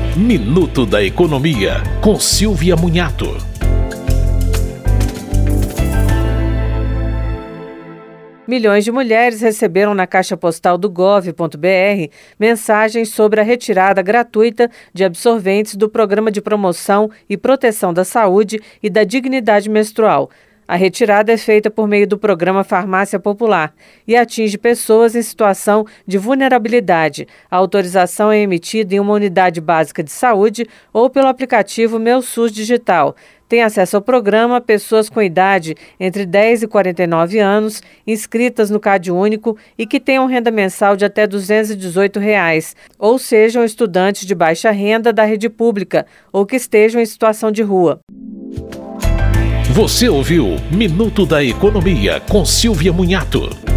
Minuto da Economia, com Silvia Munhato. Milhões de mulheres receberam na caixa postal do gov.br mensagens sobre a retirada gratuita de absorventes do Programa de Promoção e Proteção da Saúde e da Dignidade Menstrual. A retirada é feita por meio do programa Farmácia Popular e atinge pessoas em situação de vulnerabilidade. A autorização é emitida em uma unidade básica de saúde ou pelo aplicativo Meu SUS Digital. Tem acesso ao programa pessoas com idade entre 10 e 49 anos, inscritas no CadÚnico e que tenham renda mensal de até R$ 218, ou sejam estudantes de baixa renda da rede pública ou que estejam em situação de rua. Você ouviu Minuto da Economia com Silvia Munhato.